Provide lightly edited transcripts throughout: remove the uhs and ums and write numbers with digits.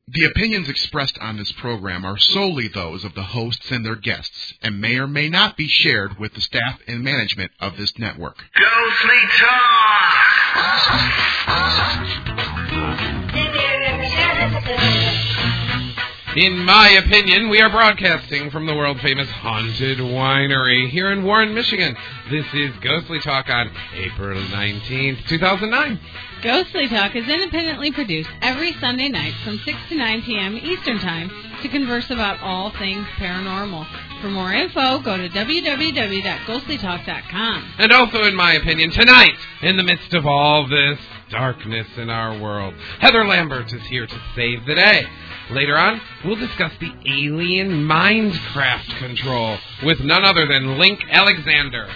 The opinions expressed on this program are solely those of the hosts and their guests, and may or may not be shared with the staff and management of this network. Ghostly Talk! In my opinion, we are broadcasting from the world-famous Haunted Winery here in Warren, Michigan. This is Ghostly Talk on April 19th, 2009. Ghostly Talk is independently produced every Sunday night from 6 to 9 p.m. Eastern Time to converse about all things paranormal. For more info, go to www.ghostlytalk.com. And also, in my opinion, tonight, in the midst of all this darkness in our world, Heather Lambert is here to save the day. Later on, we'll discuss the alien Mindcraft control with none other than Link Alexander.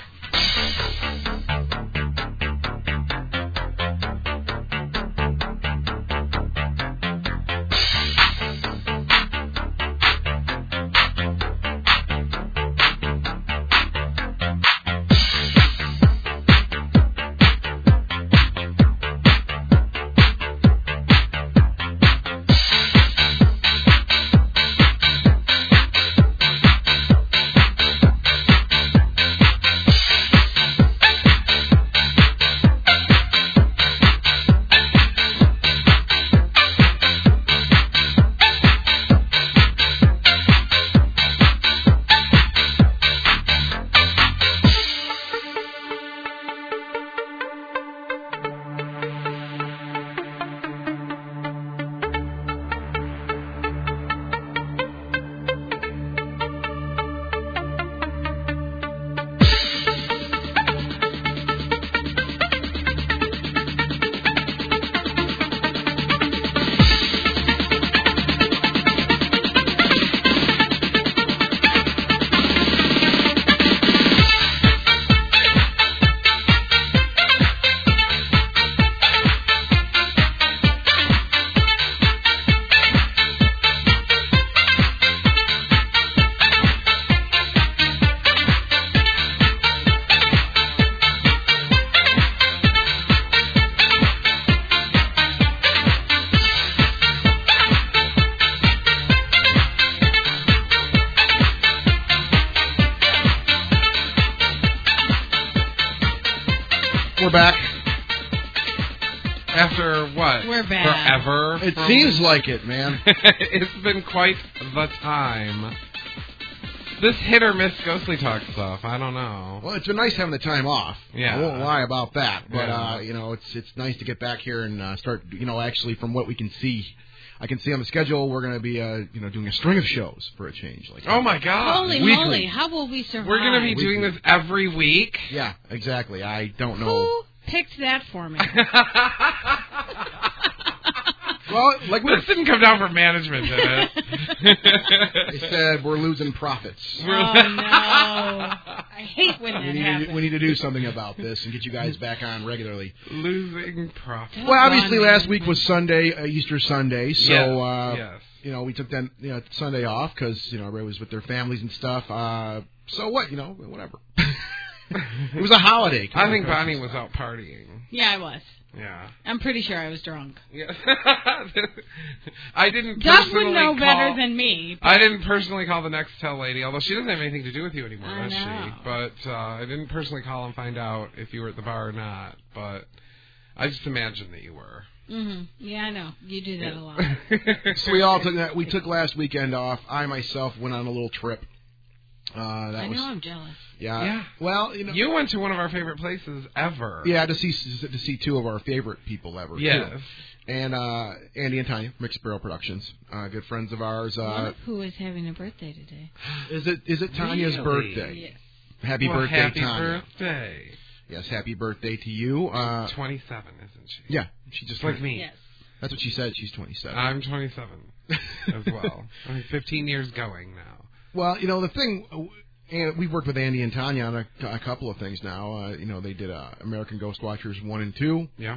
Back. After what? We're back. Forever? It seems like it, man. It's been quite the time. This hit or miss Ghostly Talk stuff, I don't know. Well, it's been nice having the time off. Yeah. I won't lie about that. But, yeah. It's nice to get back here and start, actually from what we can see. I can see on the schedule we're going to be, doing a string of shows for a change. Oh, my God. Holy moly, how will we survive? We're going to be doing this every week? Yeah, exactly. I don't know. Who picked that for me? Well, this didn't come down from management, did it? They said we're losing profits. Oh, no. I hate when that happens. We need to do something about this and get you guys back on regularly. Losing profits. Well, obviously last week was Sunday, Easter Sunday, so, yes. We took that Sunday off because, everybody was with their families and stuff. So what, whatever. It was a holiday. I think Bonnie was out partying. Yeah, I was. Yeah. I'm pretty sure I was drunk. Yeah. I didn't Doug would know better than me. I didn't personally call the Nextel lady, although she doesn't have anything to do with you anymore, does she? But I didn't personally call and find out if you were at the bar or not. But I just imagined that you were. Mm-hmm. Yeah, I know. You do that a lot. So we all took that. We took last weekend off. I myself went on a little trip. I'm jealous. Yeah. Well, you went to one of our favorite places ever. Yeah, to see two of our favorite people ever. Yes. Too. And Andy and Tanya, Mixed Barrel Productions, good friends of ours. One of who is having a birthday today. Is it Tanya's birthday? Yes. Happy birthday, happy Tanya. Happy birthday. Yes, happy birthday to you. She's 27, isn't she? Yeah, she just like me. Yes. That's what she said. She's 27. I'm 27 as well. I'm 15 years going now. Well, the thing, and we've worked with Andy and Tanya on a couple of things now. They did American Ghost Watchers 1 and 2. Yeah.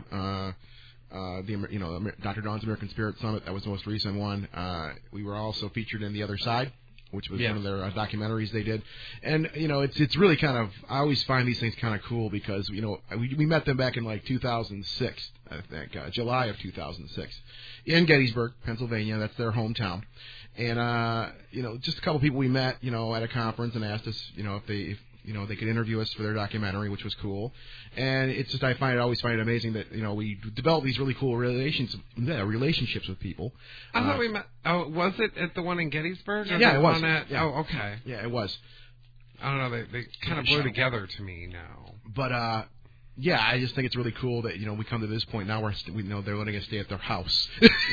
Dr. Dawn's American Spirit Summit. That was the most recent one. We were also featured in The Other Side. which was one of their documentaries they did. And, it's really kind of, I always find these things kind of cool because, we met them back in like 2006, I think, July of 2006, in Gettysburg, Pennsylvania. That's their hometown. And, just a couple people we met, at a conference and asked us, if they could interview us for their documentary, which was cool. And it's just, I always find it amazing that, we develop these really cool relationships with people. I thought we met, was it at the one in Gettysburg? Yeah, it was. Oh, okay. Yeah, it was. I don't know, they kind of blur together to me now. But, yeah, I just think it's really cool that, we come to this point now where we know they're letting us stay at their house.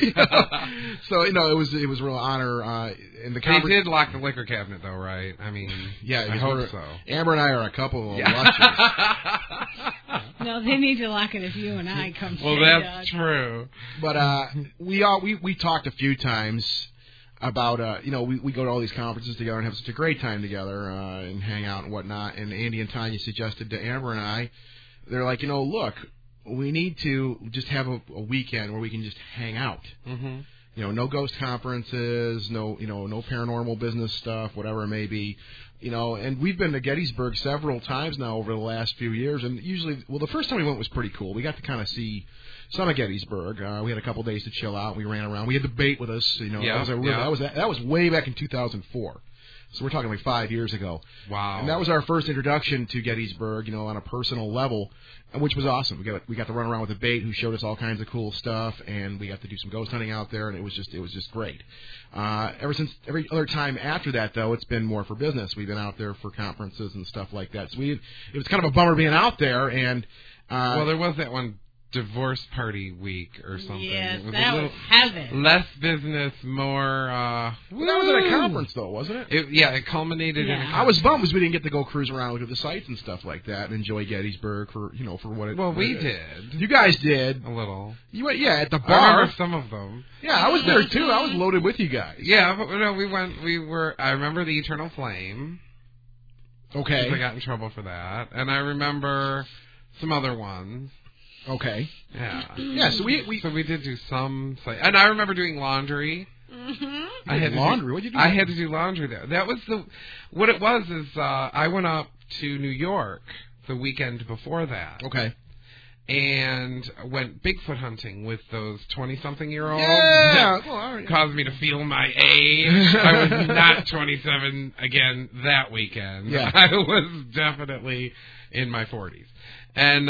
So, it was a real honor. In the they did lock the liquor cabinet, though, right? I mean, yeah, I hope so. Amber and I are a couple of luxuries. No, they need to lock it if you and I come stay. Well, that's true. But we talked a few times about, we go to all these conferences together and have such a great time together and hang out and whatnot. And Andy and Tanya suggested to Amber and I, they're like, look, we need to just have a weekend where we can just hang out. Mm-hmm. No ghost conferences, no paranormal business stuff, whatever it may be. And we've been to Gettysburg several times now over the last few years. And usually, the first time we went was pretty cool. We got to kind of see some of Gettysburg. We had a couple days to chill out. We ran around. We had the bait with us. That was way back in 2004. So we're talking like 5 years ago. Wow. And that was our first introduction to Gettysburg, on a personal level, which was awesome. We got to run around with a bait who showed us all kinds of cool stuff, and we got to do some ghost hunting out there, and it was just great. Every other time after that, though, it's been more for business. We've been out there for conferences and stuff like that. So it was kind of a bummer being out there, and there was that one divorce party week or something. Yes, it was that was heaven. Less business, more. That was at a conference, though, wasn't it? It culminated in. I was bummed because we didn't get to go cruise around, look at the sites and stuff like that, and enjoy Gettysburg for what it. Well, we did. You guys did a little. You went, at the bar. I remember some of them. Yeah, I was there too. I was loaded with you guys. Yeah, but no, we went. We were. I remember the Eternal Flame. Okay. I got in trouble for that, and I remember some other ones. Okay. Yeah. Yeah. So we did do some, and I remember doing laundry. Mm-hmm. I had laundry. What did you do? I had to do laundry there. That was what it was. Is I went up to New York the weekend before that. Okay. And went Bigfoot hunting with those 20-something-year-olds. Yeah. Caused me to feel my age. I was not 27 again that weekend. Yeah. I was definitely in my 40s. And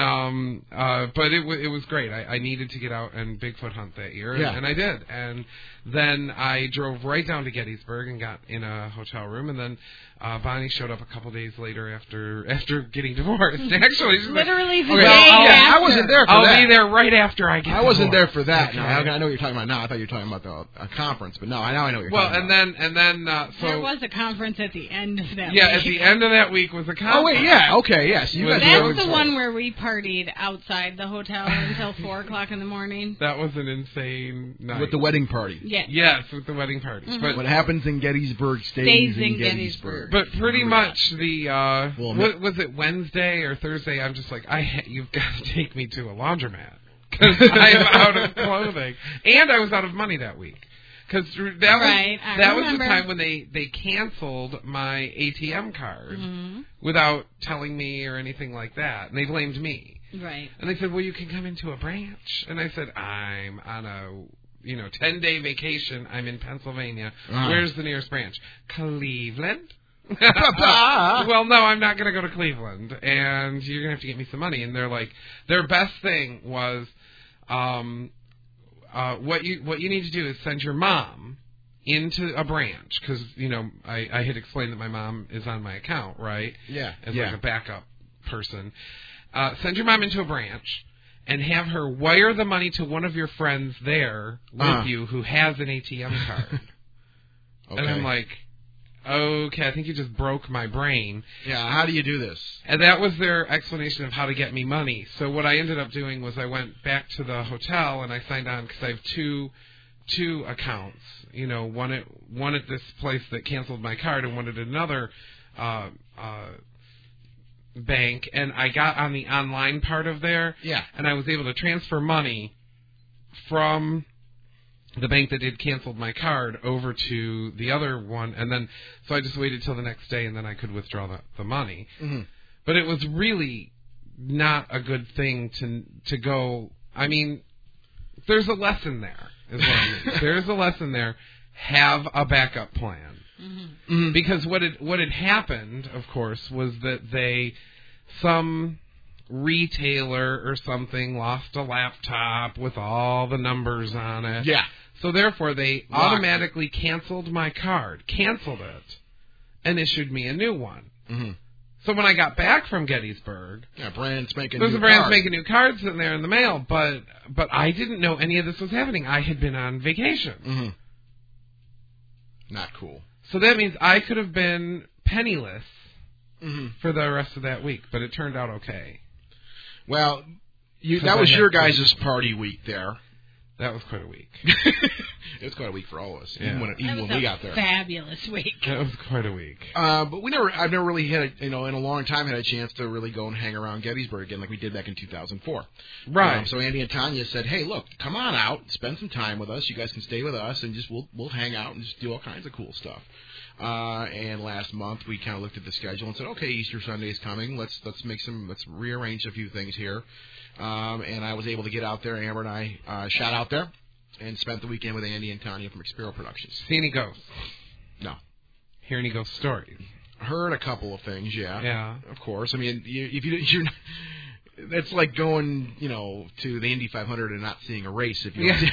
but it was great. I needed to get out and Bigfoot hunt that year, and I did. And then I drove right down to Gettysburg and got in a hotel room, and then Bonnie showed up a couple days later after getting divorced. Actually, she's literally the day after. I wasn't there for that. I'll be there right after I get divorced. I wasn't there for that. Okay. No, I know what you're talking about now. I thought you were talking about a conference, but no, I know what you're talking about. And then so there was a conference at the end of that week. Yeah, at the end of that week was a conference. Oh, wait, yeah, okay, yes. You guys That's the one where we partied outside the hotel until 4 o'clock in the morning. That was an insane night. With the wedding party. Yes. Yes, with the wedding party. Mm-hmm. But what happens in Gettysburg stays in Gettysburg. But pretty much was it Wednesday or Thursday? I'm just like, you've got to take me to a laundromat because I am out of clothing, and I was out of money that week. Because that was the time when they canceled my ATM card without telling me or anything like that, and they blamed me. Right. And they said, well, you can come into a branch. And I said, I'm on a 10-day vacation. I'm in Pennsylvania. Where's the nearest branch? Cleveland. Well, no, I'm not going to go to Cleveland, and you're going to have to get me some money. And they're like, their best thing was, what you need to do is send your mom into a branch because I had explained that my mom is on my account, right? Yeah. As like a backup person. Send your mom into a branch and have her wire the money to one of your friends there with you who has an ATM card. Okay. And I'm like, okay, I think you just broke my brain. Yeah, how do you do this? And that was their explanation of how to get me money. So what I ended up doing was I went back to the hotel and I signed on because I have two accounts. One at this place that canceled my card and one at another bank. And I got on the online part of there. Yeah. And I was able to transfer money from the bank that had canceled my card over to the other one, and then so I just waited till the next day, and then I could withdraw the money. Mm-hmm. But it was really not a good thing to go. I mean, there's a lesson there, is what I mean. There's a lesson there. Have a backup plan. Mm-hmm. Mm-hmm. Because what had happened, of course, was that some retailer or something lost a laptop with all the numbers on it. Yeah. So therefore, they automatically canceled my card, canceled it, and issued me a new one. Mm-hmm. So when I got back from Gettysburg, brand spanking there's new a brand card. spanking new card sitting there in the mail, but I didn't know any of this was happening. I had been on vacation. Mm-hmm. Not cool. So that means I could have been penniless mm-hmm. for the rest of that week, but it turned out okay. Well, that was your guys' party week there. That was quite a week. It was quite a week for all of us, yeah. even when we got there. Fabulous week. That was quite a week. But I've never really had, in a long time, had a chance to really go and hang around Gettysburg again like we did back in 2004. Right. So Andy and Tanya said, "Hey, look, come on out, spend some time with us. You guys can stay with us, and just we'll hang out and just do all kinds of cool stuff." And last month we kind of looked at the schedule and said, "Okay, Easter Sunday's coming. Let's rearrange a few things here." And I was able to get out there. Amber and I shot out there and spent the weekend with Andy and Tanya from Expero Productions. See any ghosts? No. Hear any ghost stories? Heard a couple of things, yeah. Yeah. Of course. I mean, you're that's like going, to the Indy 500 and not seeing a race if you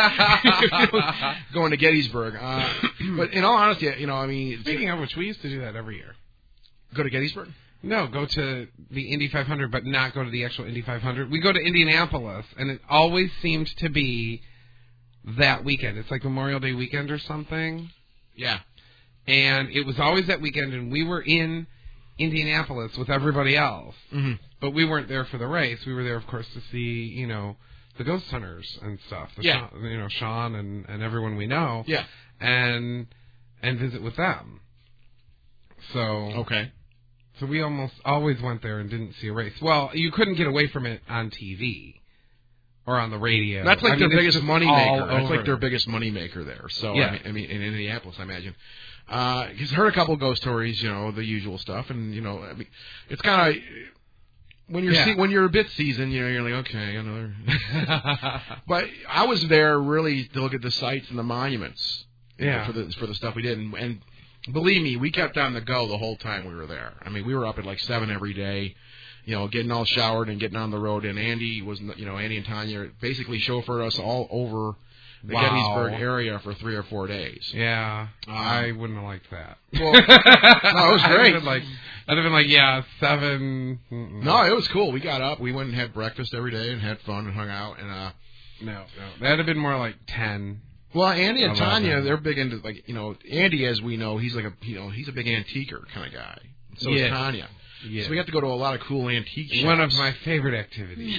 going to Gettysburg. But in all honesty, Speaking of which, we used to do that every year. Go to Gettysburg? No, go to the Indy 500, but not go to the actual Indy 500. We go to Indianapolis, and it always seemed to be that weekend. It's like Memorial Day weekend or something. Yeah. And it was always that weekend, and we were in Indianapolis with everybody else. Mm-hmm. But we weren't there for the race. We were there, of course, to see, the ghost hunters and stuff. Yeah. Sean and everyone we know. Yeah. And visit with them. So. Okay. So we almost always went there and didn't see a race. Well, you couldn't get away from it on TV or on the radio. That's like their biggest moneymaker. That's over. like their biggest moneymaker there. So yeah. I mean, in Indianapolis, I imagine. He's heard a couple of ghost stories, the usual stuff, and it's kind of when you're a bit seasoned, you're like, okay, another. But I was there really to look at the sites and the monuments, yeah, for the stuff we did, and believe me, we kept on the go the whole time we were there. I mean, we were up at like 7 every day, getting all showered and getting on the road. And Andy and Tanya basically chauffeured us all over the Gettysburg area for 3 or 4 days. Yeah, I wouldn't have liked that. Well, no, it was great. I'd have been like, yeah, 7. No, it was cool. We got up, we went and had breakfast every day and had fun and hung out. And no, that'd have been more like 10. Well, Andy and Tanya, they're big into Andy, as we know, he's like he's a big antiquer kind of guy. So is Tanya. Yeah. So we got to go to a lot of cool antique shops. One of my favorite activities.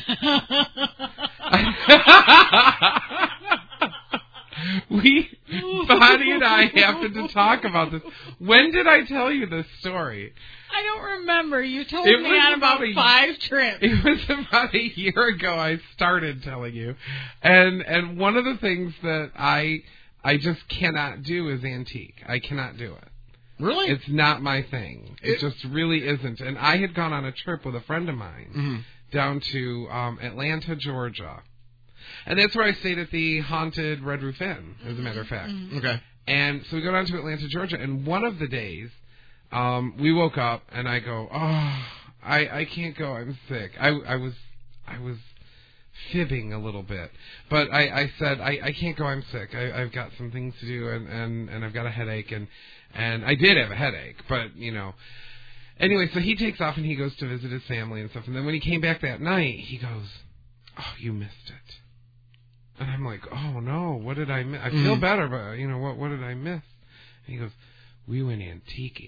Bonnie and I happened to talk about this. When did I tell you this story? I don't remember. You told me on about 5 trips. It was about a year ago I started telling you. And one of the things that I just cannot do is antique. I cannot do it. Really? It's not my thing. It just really isn't. And I had gone on a trip with a friend of mine down to Atlanta, Georgia. And that's where I stayed at the haunted Red Roof Inn, as a matter of fact. Mm-hmm. Okay. And so we go down to Atlanta, Georgia, and one of the days, we woke up, and I go, I can't go, I'm sick. I was fibbing a little bit. But I said, I can't go, I'm sick. I've got some things to do, and I've got a headache, and I did have a headache, but, Anyway, so he takes off, and he goes to visit his family and stuff, and then when he came back that night, he goes, oh, you missed it. And I'm like, oh, no, what did I miss? I feel better, but, what did I miss? And he goes, we went antiquing.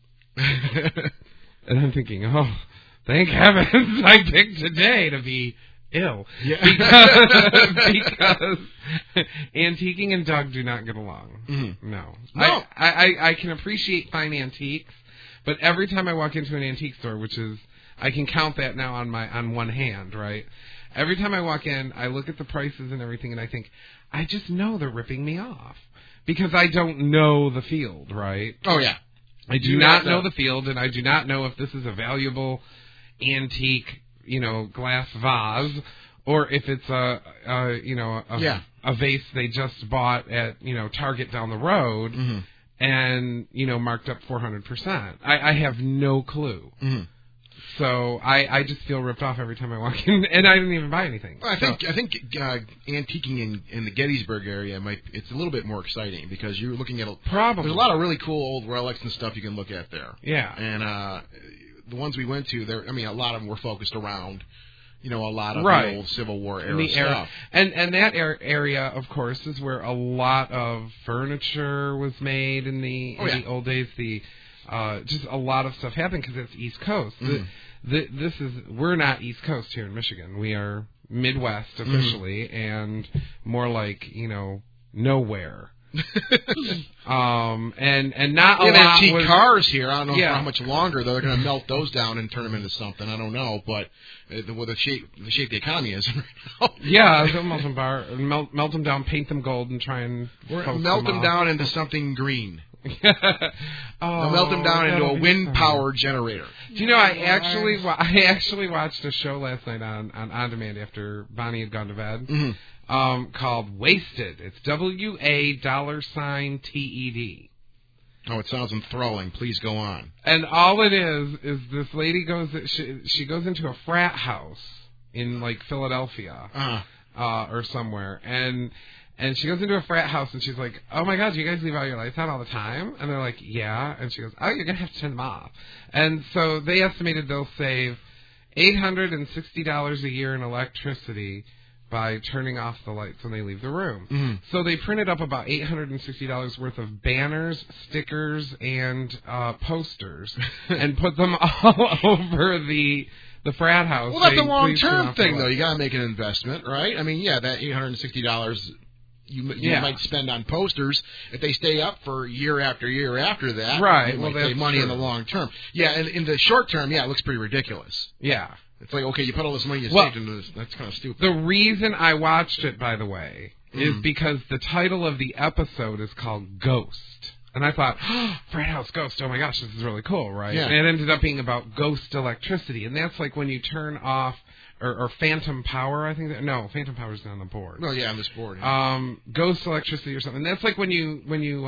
And I'm thinking, oh, thank heavens I picked today to be ill. Yeah. Because antiquing and Doug do not get along. Mm-hmm. No. I can appreciate fine antiques, but every time I walk into an antique store, which is, I can count that now on one hand, right? Every time I walk in, I look at the prices and everything, and I think, I just know they're ripping me off because I don't know the field, right? Oh, yeah. I do not know the field, and I do not know if this is a valuable antique, glass vase, or if it's a vase they just bought at, Target down the road, and, marked up 400%. I have no clue. Mm-hmm. So I just feel ripped off every time I walk in, and I didn't even buy anything. Well, I think antiquing in the Gettysburg area it's a little bit more exciting because you're looking at there's a lot of really cool old relics and stuff you can look at there. Yeah. And the ones we went to, a lot of them were focused around, a lot of the old Civil War era stuff. And that area, of course, is where a lot of furniture was made in the old days. Just a lot of stuff happened because it's East Coast. We're not East Coast here in Michigan. We are Midwest officially, and more like nowhere. And not a lot. Antique cars here. I don't know for how much longer they're going to melt those down and turn them into something. I don't know, but the shape the economy is right now. Yeah, they'll melt them down, paint them gold, and try and melt them down into something green. They'll melt them down into a wind power generator. Do you know I actually watched a show last night on demand after Bonnie had gone to bed. Mm-hmm. Called Wasted. It's WA$TED. Oh, it sounds enthralling. Please go on. And all it is this lady she goes into a frat house in like Philadelphia or somewhere, and she goes into a frat house and she's like, "Oh my God, do you guys leave all your lights on all the time?" And they're like, "Yeah." And she goes, "Oh, you're gonna have to turn them off." And so they estimated they'll save $860 a year in electricity by turning off the lights when they leave the room. Mm-hmm. So they printed up about $860 worth of banners, stickers, and posters, and put them all over the frat house. Well, that's a long-term thing, though. You got to make an investment, right? I mean, that $860 you might spend on posters. If they stay up for year after year after that, right? You might save money in the long term. Yeah, and in the short term, it looks pretty ridiculous. Yeah. It's like, okay, you put all this money you saved into this. That's kind of stupid. The reason I watched it, by the way, is because the title of the episode is called Ghost. And I thought, frat house ghost, oh my gosh, this is really cool, right? Yeah. And it ended up being about ghost electricity. And that's like when you turn off, or phantom power, I think. No, phantom power is on the board. Well, on this board. Yeah. Ghost electricity or something. That's like when you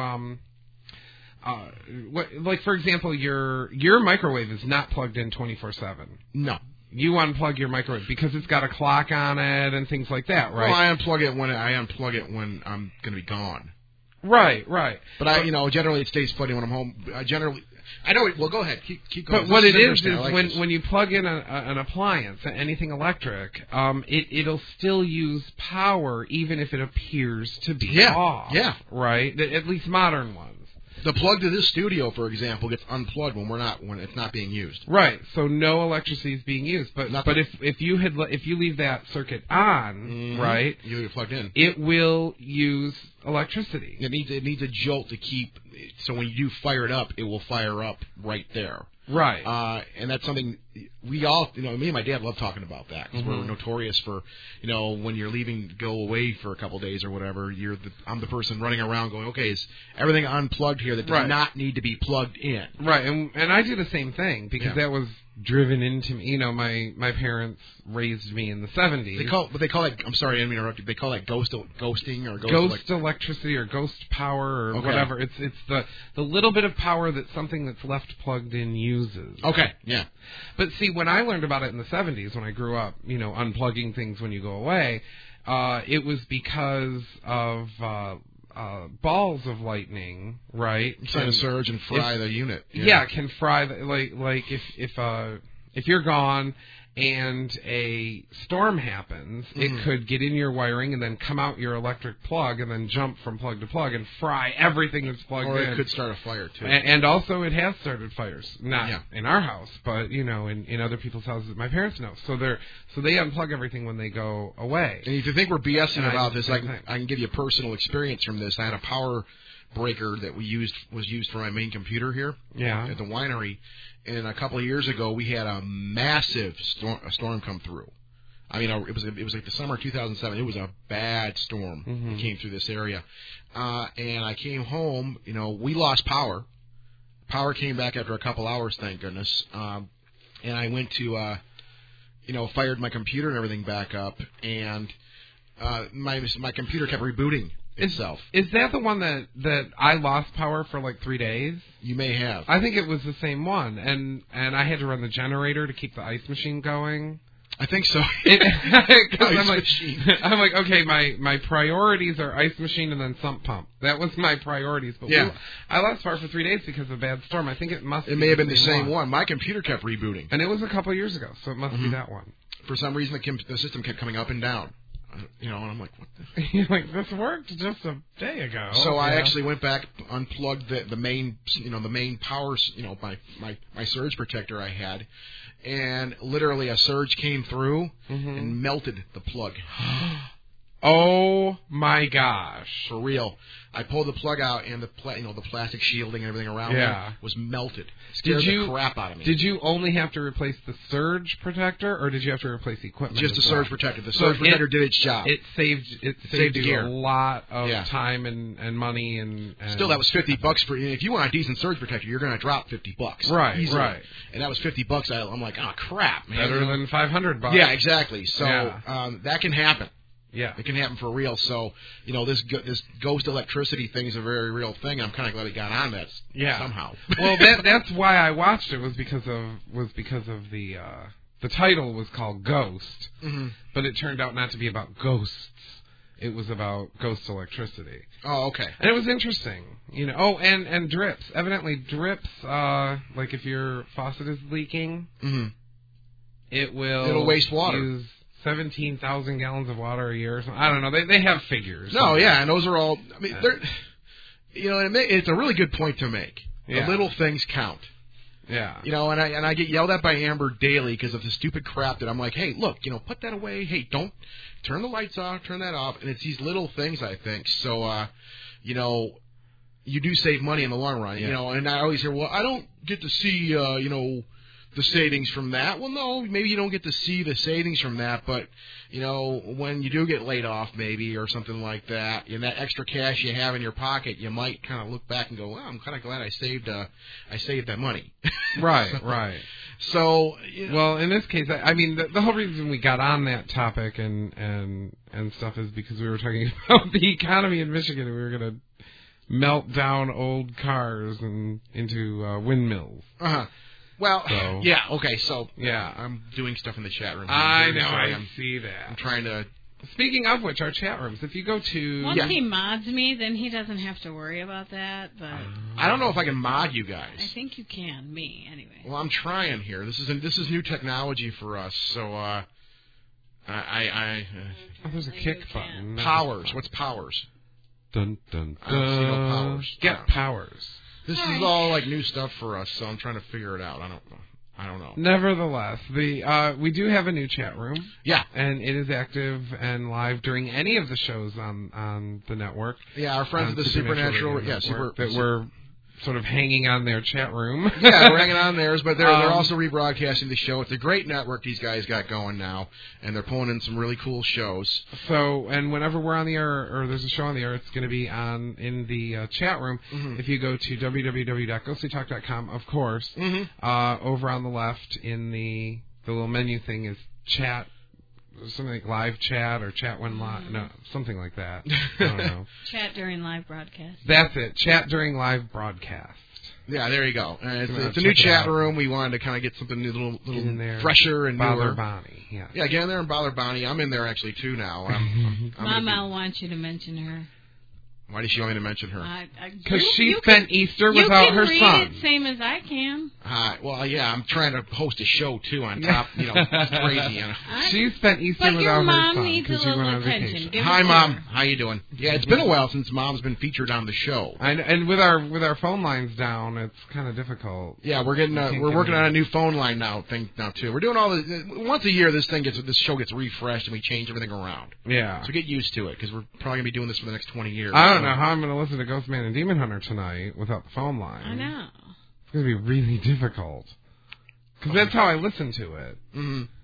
like, for example, your microwave is not plugged in 24/7. No. You unplug your microwave because it's got a clock on it and things like that, right? Well, I unplug it when I'm going to be gone. Right. But generally it stays flooding when I'm home. I know. Well, go ahead. Keep going. But what it is when you plug in an appliance, anything electric, it'll still use power even if it appears to be off. Yeah. Right. At least modern ones. The plug to this studio, for example, gets unplugged when it's not being used. Right. So no electricity is being used. But if you leave that circuit on, right, you leave it plugged in, it will use electricity. It needs a jolt to keep. So when you do fire it up, it will fire up right there. Right. And that's something we all, me and my dad love talking about that because we're notorious for, when you're leaving to go away for a couple of days or whatever, I'm the person running around going, okay, is everything unplugged here that does not need to be plugged in? Right. And I do the same thing because that was driven into me. My parents raised me in the 70s. They call it, I'm sorry, I didn't interrupt you. They call that ghosting or ghost electricity or ghost power or whatever. It's the little bit of power that something that's left plugged in uses. Okay, yeah. But see, when I learned about it in the 70s, when I grew up, unplugging things when you go away, it was because of balls of lightning, right? Can surge and fry the unit. Yeah, can fry like if you're gone and a storm happens, it could get in your wiring and then come out your electric plug and then jump from plug to plug and fry everything that's plugged in. Or it could start a fire, too. And also it has started fires. Not in our house, but, in other people's houses that my parents know. So they unplug everything when they go away. And if you think we're BSing about this, I can give you a personal experience from this. I had a power breaker that was used for my main computer here at the winery. And a couple of years ago, we had a massive storm come through. I mean, it was like the summer of 2007. It was a bad storm that came through this area. And I came home, we lost power. Power came back after a couple hours, thank goodness. And I went to, fired my computer and everything back up, and my computer kept rebooting itself. Is that the one that I lost power for like 3 days? You may have. I think it was the same one, and I had to run the generator to keep the ice machine going. I think so. I'm like, okay, my priorities are ice machine and then sump pump. That was my priorities. But I lost power for 3 days because of a bad storm. I think it may have been the same one. My computer kept rebooting. And it was a couple of years ago, so it must be that one. For some reason, the system kept coming up and down. And I'm like, what the? You're like, this worked just a day ago. So I actually went back, unplugged the main, the main power, my surge protector I had, and literally a surge came through and melted the plug. Oh my gosh! For real, I pulled the plug out and the plastic shielding and everything around it was melted. Scared the crap out of me. Did you only have to replace the surge protector, or did you have to replace equipment? Just the surge protector. The surge protector did its job. It saved you a lot of time and money and still that was $50 for. If you want a decent surge protector, you're going to drop $50. Right, easily. right. And that was $50. I'm like, oh crap, man. Better than $500. Yeah, exactly. So that can happen. Yeah, it can happen for real. So, this ghost electricity thing is a very real thing. I'm kind of glad it got on that somehow. Well, that's why I watched it was because of the title was called Ghost, but it turned out not to be about ghosts. It was about ghost electricity. Oh, okay. And it was interesting, Oh, and drips. Evidently, drips. Like if your faucet is leaking, it'll waste water. Use 17,000 gallons of water a year or something. I don't know. They have figures. No, yeah, and those are all. I mean, they're. It's a really good point to make. Yeah. The little things count. Yeah. And I get yelled at by Amber daily because of the stupid crap that I'm like, hey, look, put that away. Hey, don't turn the lights off, turn that off. And it's these little things, I think. So, you do save money in the long run. Yeah. And I always hear, well, I don't get to see, the savings from that. Well, no, maybe you don't get to see the savings from that, but when you do get laid off, maybe or something like that, and that extra cash you have in your pocket, you might kind of look back and go, "Well, I'm kind of glad I saved that money." Right, right. So, well, in this case, I mean, the whole reason we got on that topic and stuff is because we were talking about the economy in Michigan, and we were going to melt down old cars and into windmills. Well, okay, I'm doing stuff in the chat room. I know, I see that. I'm trying to... Speaking of which, our chat rooms, if you go to... Once he mods me, then he doesn't have to worry about that, but... I don't know if I can mod you guys. I think you can, me, anyway. Well, I'm trying here. This is new technology for us, so, there's a kick button. Powers. What's powers? Dun, dun, dun. I don't see no powers. Get powers. This is all like new stuff for us, so I'm trying to figure it out. I don't know. Nevertheless, we do have a new chat room. Yeah, and it is active and live during any of the shows on the network. Yeah, our friends at the Supernatural, that we're sort of hanging on their chat room. Yeah, we're hanging on theirs, but they're also rebroadcasting the show. It's a great network these guys got going now, and they're pulling in some really cool shows. So, and whenever we're on the air, or there's a show on the air, it's going to be in the chat room. If you go to www.ghostlytalk.com, of course, over on the left in the little menu thing is chat. Something like live chat or chat when live. No, something like that. I don't know. Chat during live broadcast. That's it. Chat during live broadcast. Yeah, there you go. It's a new chat room. We wanted to kind of get something new, little in there. Fresher and newer. Bother Bonnie. Yeah, get in there and bother Bonnie. I'm in there actually too now. Mama wants you to mention her. Why does she want me to mention her? Because she spent Easter without her son. You can read it same as I can. Well, yeah, I'm trying to host a show, too, on top. It's crazy. She spent Easter without her son because she went on vacation. Hi, Mom. How you doing? Yeah, it's been a while since Mom's been featured on the show. And with our phone lines down, it's kind of difficult. Yeah, we're working on a new phone line now too. We're doing all this once a year. This show gets refreshed and we change everything around. Yeah. So get used to it because we're probably gonna be doing this for the next 20 years. I don't know how I'm going to listen to Ghost Man and Demon Hunter tonight without the phone line. I know. It's going to be really difficult. Because that's how I listen to it.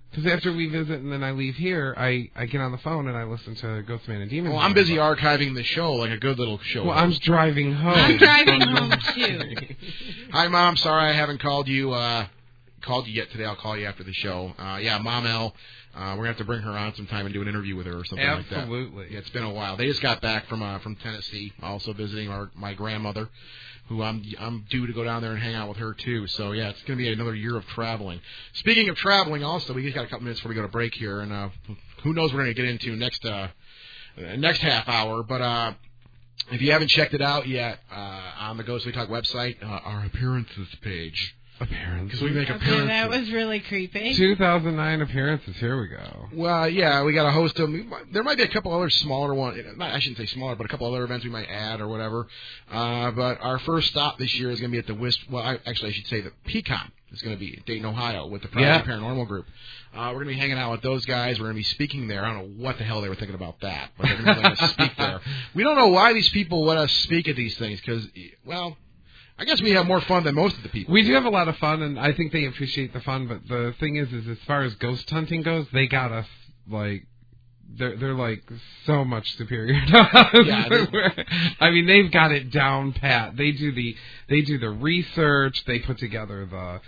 Because after we visit and then I leave here, I get on the phone and I listen to Ghostman and Demon. Well, I'm busy archiving the show like a good little show. Well, I'm driving home. I'm driving home, too. Hi, Mom. Sorry I haven't called you yet today. I'll call you after the show. Mom L. We're going to have to bring her on sometime and do an interview with her or something like that. Absolutely. Yeah, it's been a while. They just got back from Tennessee, also visiting my grandmother, who I'm due to go down there and hang out with her, too. So, yeah, it's going to be another year of traveling. Speaking of traveling, also, we just got a couple minutes before we go to break here, and who knows what we're going to get into next half hour. But if you haven't checked it out yet, on the Ghostly Talk website, our appearances page. Because we make appearances. That was really creepy. 2009 appearances. Here we go. Well, yeah, we got a host of them. There might be a couple other smaller ones. I shouldn't say smaller, but a couple other events we might add or whatever. But our first stop this year is going to be at the Wisp. Well, I should say the Pecan is going to be in Dayton, Ohio, with the Project Paranormal Group. We're going to be hanging out with those guys. We're going to be speaking there. I don't know what the hell they were thinking about that, but they're going to be letting us speak there. We don't know why these people let us speak at these things because, well, I guess we have more fun than most of the people. We do have a lot of fun, and I think they appreciate the fun. But the thing is as far as ghost hunting goes, they got us like they're like so much superior to us. Yeah, I mean, they've got it down pat. They do the research. They put together the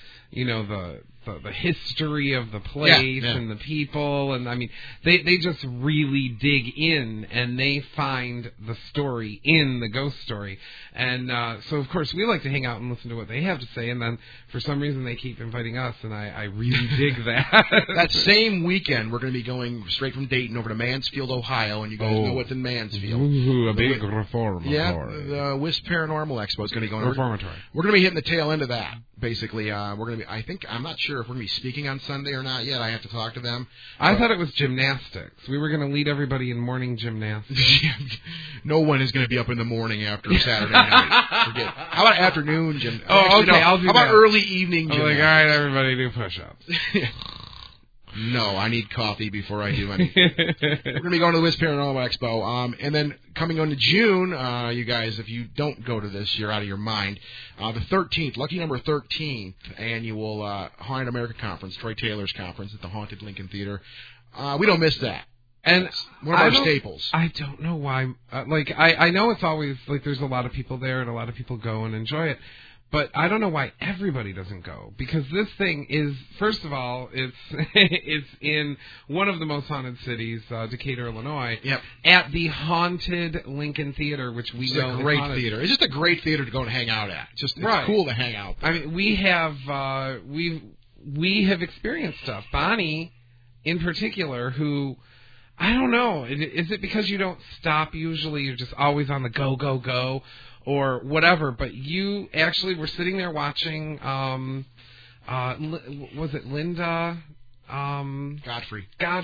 history of the place and the people, and I mean they just really dig in and they find the story in the ghost story, and so of course we like to hang out and listen to what they have to say, and then for some reason they keep inviting us, and I really dig that. That same weekend we're going to be going straight from Dayton over to Mansfield, Ohio, and you guys know what's in Mansfield. Ooh, a big reformatory. Yeah, the Wisp Paranormal Expo is going to be going. Reformatory. We're going to be hitting the tail end of that. Basically, we're going to be. I'm not sure if we're going to be speaking on Sunday or not yet. I have to talk to them. I thought it was gymnastics. We were going to lead everybody in morning gymnastics. No one is going to be up in the morning after Saturday night. Forget. How about afternoon gym? Oh, okay. I'll do How that. about early evening gym? I'm like, all right, everybody do push-ups. No, I need coffee before I do anything. We're going to be going to the Wisp Paranormal Expo. And then coming on to June, you guys, if you don't go to this, you're out of your mind. The 13th, lucky number 13th, annual Haunted America Conference, Troy Taylor's conference at the Haunted Lincoln Theater. We don't miss that. And it's one of our staples. I don't know why. I know it's always, like, there's a lot of people there and a lot of people go and enjoy it. But I don't know why everybody doesn't go, because this thing is, first of all, it's in one of the most haunted cities, Decatur, Illinois, at the Haunted Lincoln Theater, which we know is a great theater. It's just a great theater to go and hang out at. It's cool to hang out there. I mean, we have experienced stuff. Bonnie, in particular, who, I don't know, is it because you don't stop usually? You're just always on the go, go, go? Or whatever, but you actually were sitting there watching, was it Linda? Godfrey.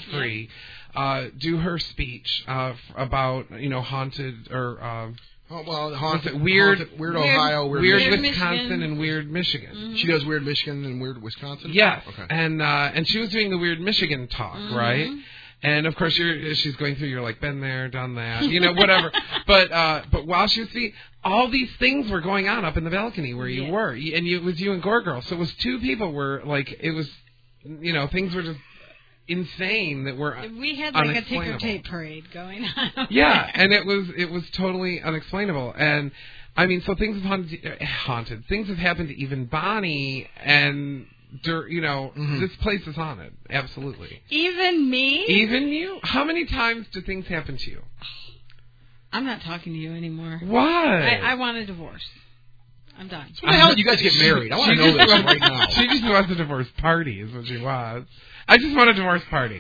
Do her speech about, haunted, or... haunted, weird Ohio, weird Wisconsin, and weird Michigan. Mm-hmm. She does weird Michigan and weird Wisconsin? Yes, okay. And she was doing the weird Michigan talk, right? And, of course, she's going through, you're like, been there, done that, whatever. But while she was speaking, all these things were going on up in the balcony where you were. And it was you and Gore Girl. So it was two people were, like, it was, things were just insane that were we had, like, a ticker tape parade going on. Yeah, and it was totally unexplainable. And, I mean, so things have haunted. Things have happened to even Bonnie, and... this place is haunted. Absolutely. Even me? Even you? How many times do things happen to you? I'm not talking to you anymore. Why? I want a divorce. I'm done. So why the hell did you guys get married? I want to know this right now. She just wants a divorce party is what she wants. I just want a divorce party.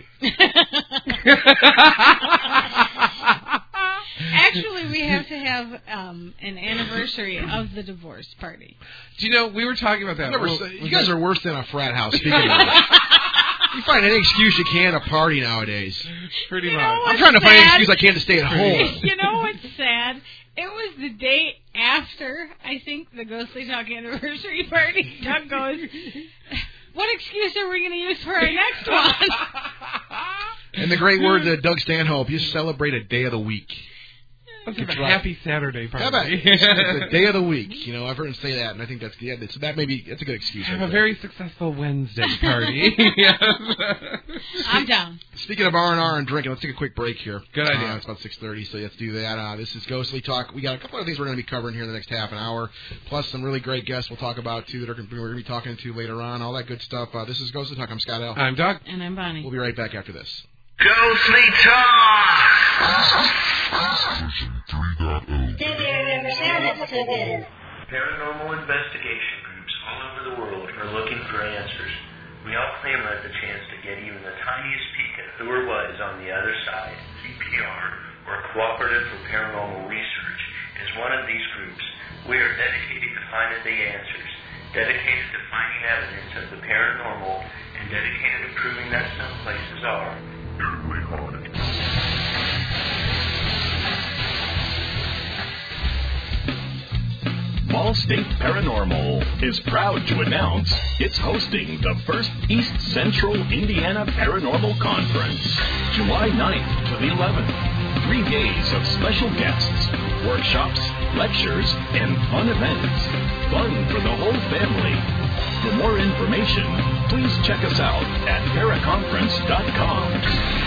Actually, we have to have an anniversary of the divorce party. Do you know, we were talking about that. You guys are worse than a frat house, speaking of this. You find any excuse you can to party nowadays. Pretty much. I'm trying to find any excuse I can to stay at home. You know what's sad? It was the day after, I think, the Ghostly Talk anniversary party. Doug goes, what excuse are we going to use for our next one? And the great word to Doug Stanhope, you celebrate a day of the week. Let's have a happy Saturday party. How about it's the day of the week? You know, I've heard him say that, and I think that's so that that's a good excuse. Have a very successful Wednesday party. Yes. I'm down. Speaking of R&R and drinking, let's take a quick break here. Good idea. It's about 6:30, so let's do that. This is Ghostly Talk. We got a couple of things we're going to be covering here in the next half an hour, plus some really great guests we'll talk about too that we're going to be talking to later on. All that good stuff. This is Ghostly Talk. I'm Scott L. I'm Doug. And I'm Bonnie. We'll be right back after this. Ghostly Talk! Stay there, never sounded so good. Paranormal investigation groups all over the world are looking for answers. We all claim that the chance to get even the tiniest peek at who or what is on the other side. CPR, or Cooperative for Paranormal Research, is one of these groups. We are dedicated to finding the answers, dedicated to finding evidence of the paranormal, and dedicated to proving that some places are truly haunted. Ball State Paranormal is proud to announce it's hosting the first East Central Indiana Paranormal Conference, July 9th to the 11th. 3 days of special guests, workshops, lectures, and fun events. Fun for the whole family. For more information, please check us out at paraconference.com.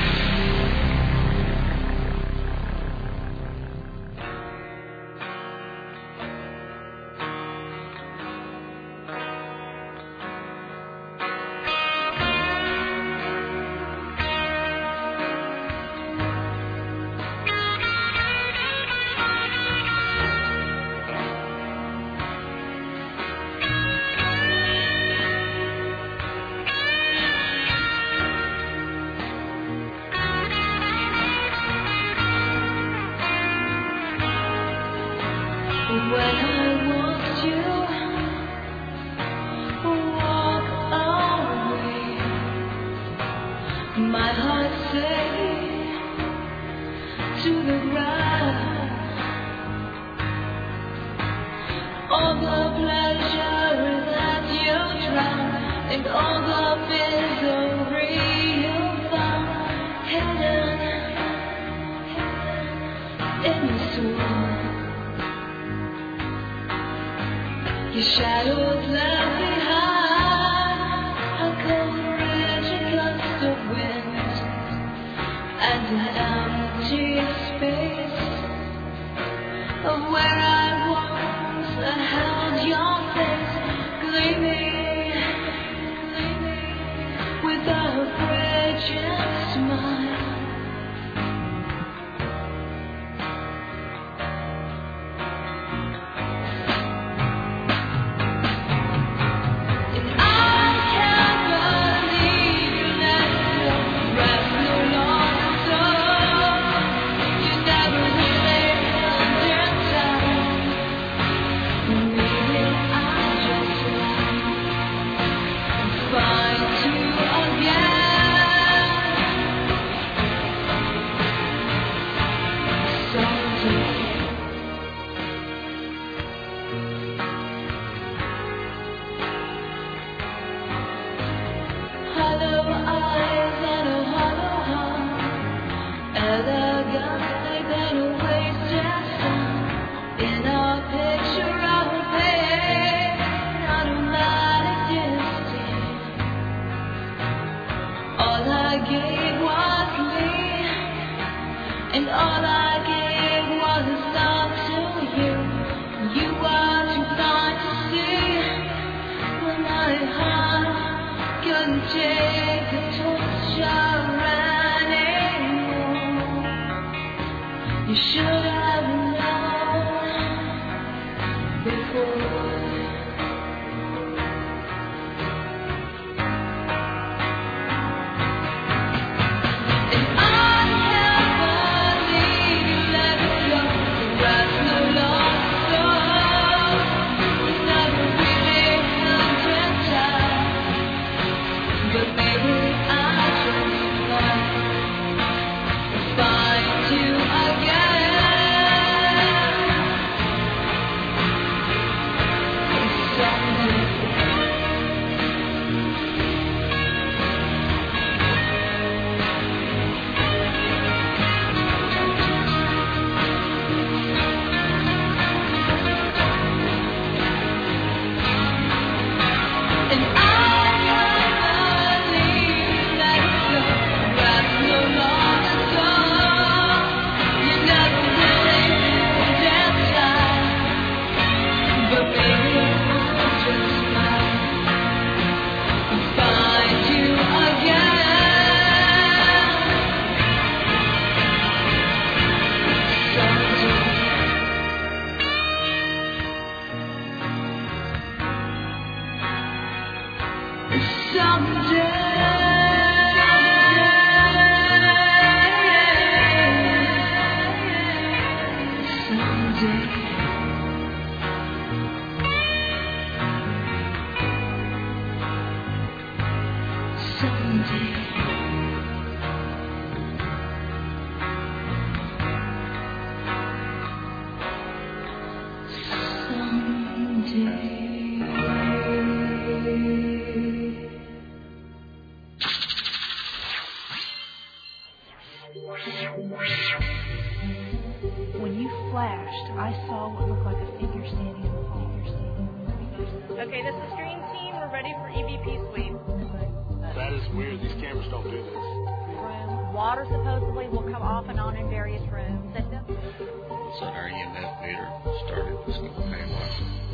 When you flashed, I saw what looked like a figure standing in the hall. Okay, this is Dream Team. We're ready for EVP sweep. That is weird. These cameras don't do this. Room. Water supposedly will come off and on in various rooms. So our EMF meter started to go haywire.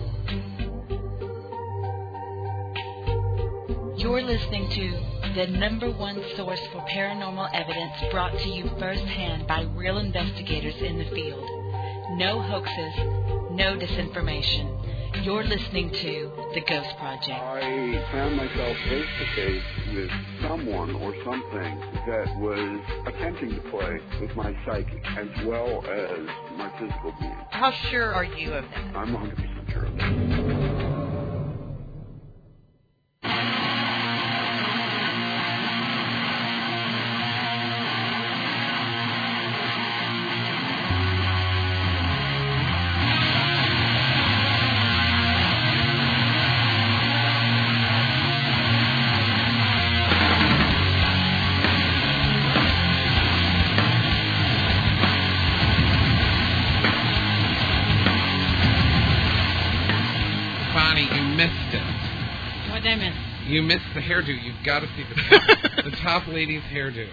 You're listening to the #1 source for paranormal evidence, brought to you firsthand by real investigators in the field. No hoaxes, no disinformation. You're listening to The Ghost Project. I found myself face to face with someone or something that was attempting to play with my psyche as well as my physical being. How sure are you of that? I'm 100% sure of that. You missed the hairdo. You've got to see the top lady's hairdo.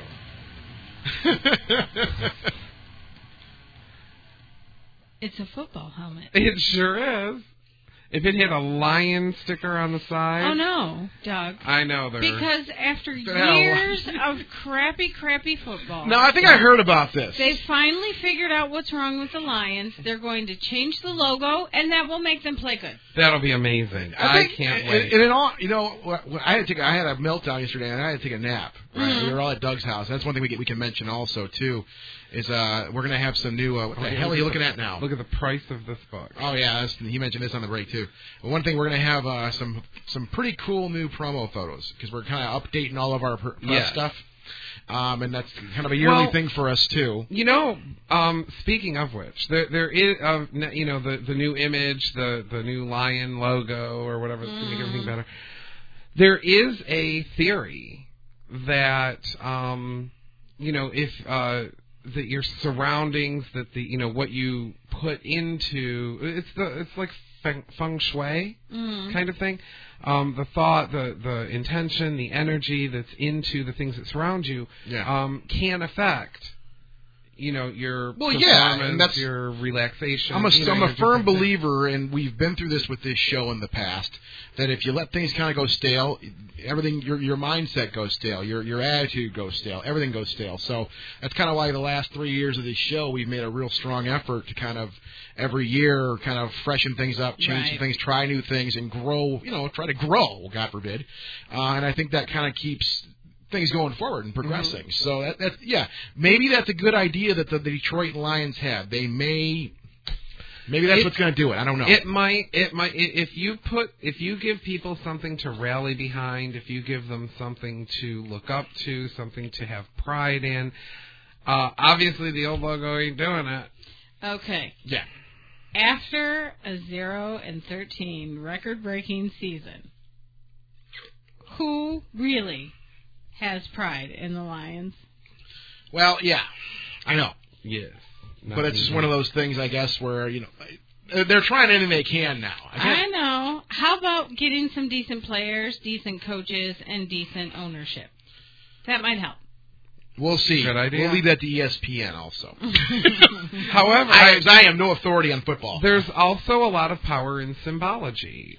It's a football helmet. It sure is. If it had a lion sticker on the side. Oh, no, Doug. I know. Because after years of crappy football. No, I think I heard about this. They finally figured out what's wrong with the Lions. They're going to change the logo, and that will make them play good. That'll be amazing. I can't wait. And in all, I had a meltdown yesterday, and I had to take a nap. Right? Mm-hmm. We were all at Doug's house. That's one thing we can mention also too. Is we're going to have some new... what the hell are you looking at now? Look at the price of this book. Oh, yeah. He mentioned this on the break, too. But one thing, we're going to have some pretty cool new promo photos, because we're kind of updating all of our stuff. And that's kind of a yearly thing for us, too. Speaking of which, there is, the new image, the new lion logo, or whatever, to make everything better. There is a theory that, if... that your surroundings, that what you put into it's like feng shui kind of thing. The thought, the intention, the energy that's into the things that surround you can affect your performance, your relaxation. I'm a firm believer, and we've been through this with this show in the past, that if you let things kind of go stale, everything, your mindset goes stale, your attitude goes stale, everything goes stale. So that's kind of why the last 3 years of this show, we've made a real strong effort to kind of every year kind of freshen things up, change some things, try new things, and grow, try to grow, God forbid. And I think that kind of keeps things going forward and progressing. Mm-hmm. So that's maybe that's a good idea that the Detroit Lions have. Maybe that's what's going to do it. I don't know. It might. If you give people something to rally behind, if you give them something to look up to, something to have pride in, obviously the old logo ain't doing it. Okay. Yeah. After a 0-13 record-breaking season, who really has pride in the Lions? Well, yeah, I know. Yes. But it's just one of those things, I guess, where, they're trying anything they can now. I know. How about getting some decent players, decent coaches, and decent ownership? That might help. We'll see. Good idea. We'll leave that to ESPN also. However, I am no authority on football. There's also a lot of power in symbology.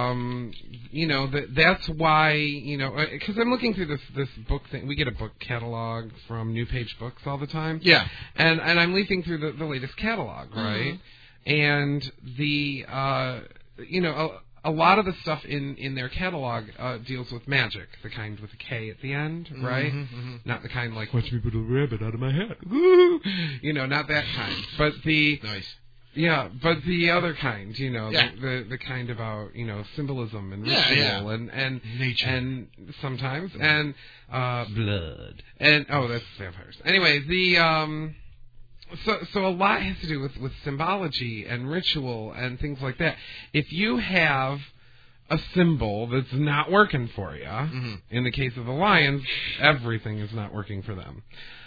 That's why, because I'm looking through this book thing. We get a book catalog from New Page Books all the time. Yeah. And I'm leafing through the latest catalog, right? Mm-hmm. And the, a lot of the stuff in their catalog deals with magic, the kind with a K at the end, right? Not the kind like, watch me put a rabbit out of my hat. Woo! Not that kind. But the... Nice. Yeah, but the other kind, Yeah. the kind about, symbolism and ritual and nature and sometimes and blood and that's vampires. Anyway, the so a lot has to do with symbology and ritual and things like that. If you have a symbol that's not working for you, in the case of the Lions, everything is not working for them.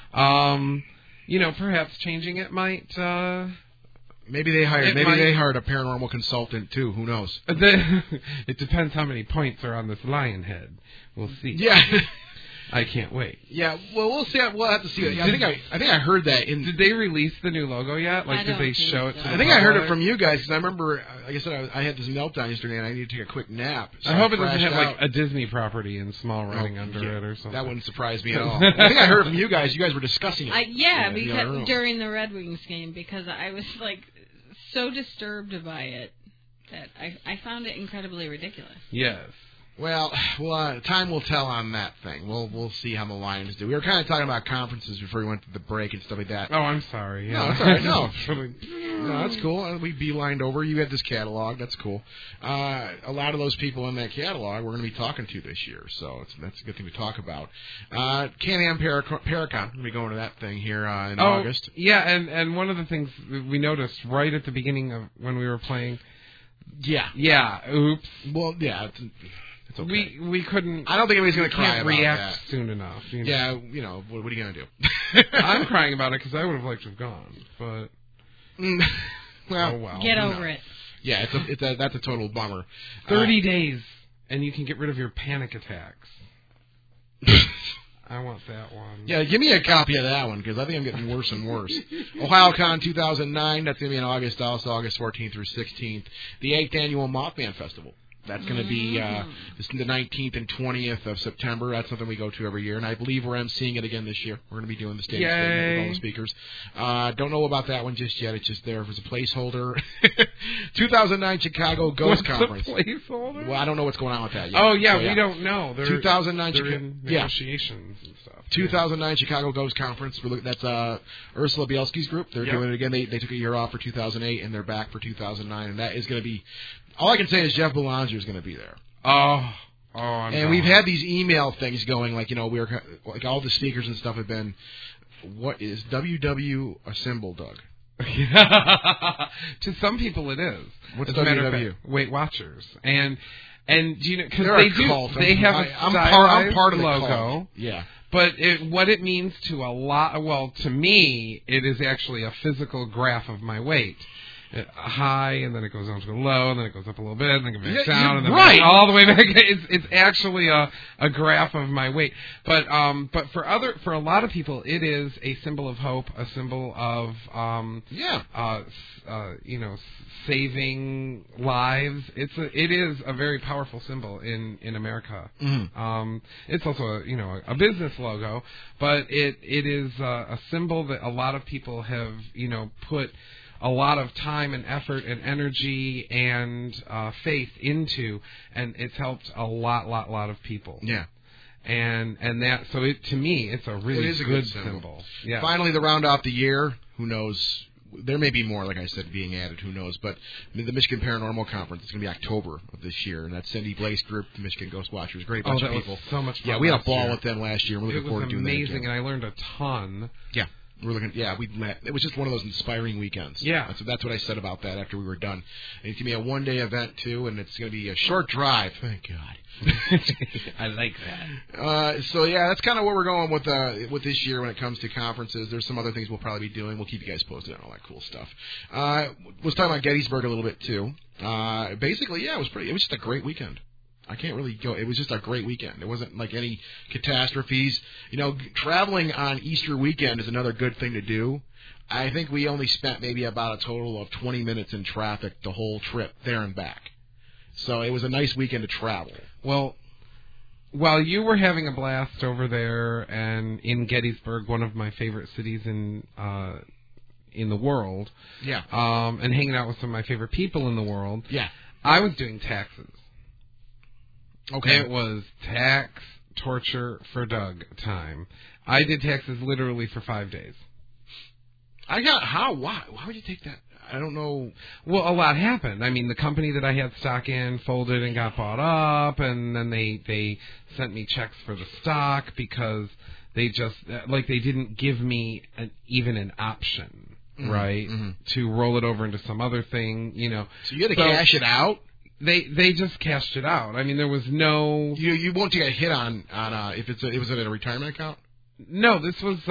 Perhaps changing it might. Maybe they hired a paranormal consultant too. Who knows? It depends how many points are on this lion head. We'll see. Yeah. I can't wait. Yeah, well, we'll see. We'll have to see. I think I heard that. Did they release the new logo yet? Like, did they show it? I think I heard it from you guys because I remember, like I said, I had this meltdown yesterday and I needed to take a quick nap. So I hope it doesn't have like a Disney property in small writing under it or something. That wouldn't surprise me at all. I think I heard it from you guys. You guys were discussing it. Because during the Red Wings game, because I was like so disturbed by it that I found it incredibly ridiculous. Yes. Well, time will tell on that thing. We'll see how the Lions do. We were kind of talking about conferences before we went to the break and stuff like that. Oh, I'm sorry. Yeah. No, that's all right. No, that's cool. We beelined over. You had this catalog. That's cool. A lot of those people in that catalog we're going to be talking to this year, so that's a good thing to talk about. Can-Am Paracon. We're going to be going to that thing here in August. Yeah, and one of the things we noticed right at the beginning of when we were playing. Yeah. Oops. Well, yeah. It's okay. We couldn't. I don't think anybody's going to cry about react that soon enough. Yeah, what are you going to do? I'm crying about it because I would have liked to have gone, but well, get over it. Yeah, that's a total bummer. 30 days, and you can get rid of your panic attacks. I want that one. Yeah, give me a copy of that one because I think I'm getting worse and worse. OhioCon 2009, that's going to be in August, also August 14th through 16th. The 8th Annual Mothman Festival. That's going to be the 19th and 20th of September. That's something we go to every year, and I believe we're emceeing it again this year. We're going to be doing the stage statement with all the speakers. Don't know about that one just yet. It's just there as a placeholder. 2009 Chicago Ghost Conference. What's a placeholder? Well, I don't know what's going on with that yet. Oh, yeah, we don't know. 2009 Chicago negotiations and stuff. 2009 Chicago Ghost Conference. That's Ursula Bielski's group. They're doing it again. They took a year off for 2008, and they're back for 2009, and that is going to be... All I can say is Jeff Belanger is going to be there. We've had these email things going, like, we're like all the speakers and stuff have been. What is WW a symbol, Doug? To some people, it is. What's WW? Weight Watchers, and because they have a I'm part of the logo. Cult. Yeah. But what it means to a lot, well, to me, it is actually a physical graph of my weight. High, and then it goes down to a low, and then it goes up a little bit, and then it goes back down, and then all the way back. It's actually a graph of my weight. But for a lot of people, it is a symbol of hope, a symbol of saving lives. It is a very powerful symbol in America. Mm-hmm. It's also a business logo, but it is a symbol that a lot of people have put a lot of time and effort and energy and faith into, and it's helped a lot of people. Yeah. And that, so to me, it's a really good symbol. Yeah. Finally, to round off the year, who knows? There may be more, like I said, being added. Who knows? But the Michigan Paranormal Conference is going to be October of this year, and that's Cindy Blake's group, the Michigan Ghost Watchers. Great bunch of people. Was so much fun. Yeah, we had a ball with them last year. We're looking forward to doing that. It was amazing, and I learned a ton. Yeah. We're looking. Yeah, it was just one of those inspiring weekends. Yeah, that's what I said about that after we were done. And it's gonna be a one-day event too, and it's gonna be a short drive. Thank God. I like that. So yeah, that's kind of where we're going with this year when it comes to conferences. There's some other things we'll probably be doing. We'll keep you guys posted on all that cool stuff. Was talking about Gettysburg a little bit too. Basically, yeah, it was just a great weekend. I can't really go. It was just a great weekend. It wasn't like any catastrophes. Traveling on Easter weekend is another good thing to do. I think we only spent maybe about a total of 20 minutes in traffic the whole trip there and back. So it was a nice weekend to travel. Well, while you were having a blast over there and in Gettysburg, one of my favorite cities in the world. Yeah. And hanging out with some of my favorite people in the world. Yeah. I was doing taxes. Okay. It was tax torture for Doug time. I did taxes literally for 5 days. Why would you take that? I don't know. Well, a lot happened. I mean, the company that I had stock in folded and got bought up, and then they sent me checks for the stock because they just, like, they didn't give me even an option, right, to roll it over into some other thing, you know. So you had to cash it out? They just cashed it out. I mean, there was no... You won't get a hit on if it was in a retirement account? No, this was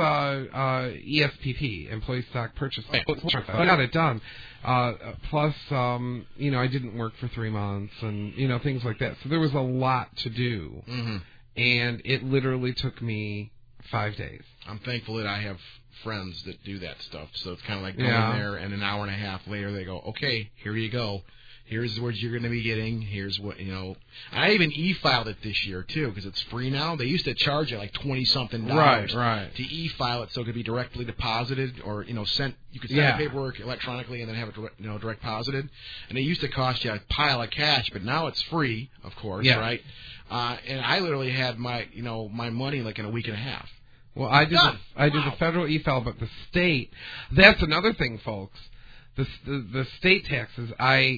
ESPP, Employee Stock Purchase. I got it done. Plus, you know, I didn't work for 3 months and, you know, things like that. So there was a lot to do. And it literally took me 5 days. I'm thankful that I have friends that do that stuff. So it's kind of like going there, and an hour and a half later they go, okay, here you go. Here's what you're going to be getting. Here's what, you know. I even e-filed it this year, too, because it's free now. They used to charge you like $20-something to e-file it so it could be directly deposited or, you know, sent. You could send the paperwork electronically and then have it, direct deposited. And it used to cost you a pile of cash, but now it's free, of course, right? And I literally had my money like in a week and a half. Well, I did the federal e-file, but the state, that's another thing, folks. The state taxes,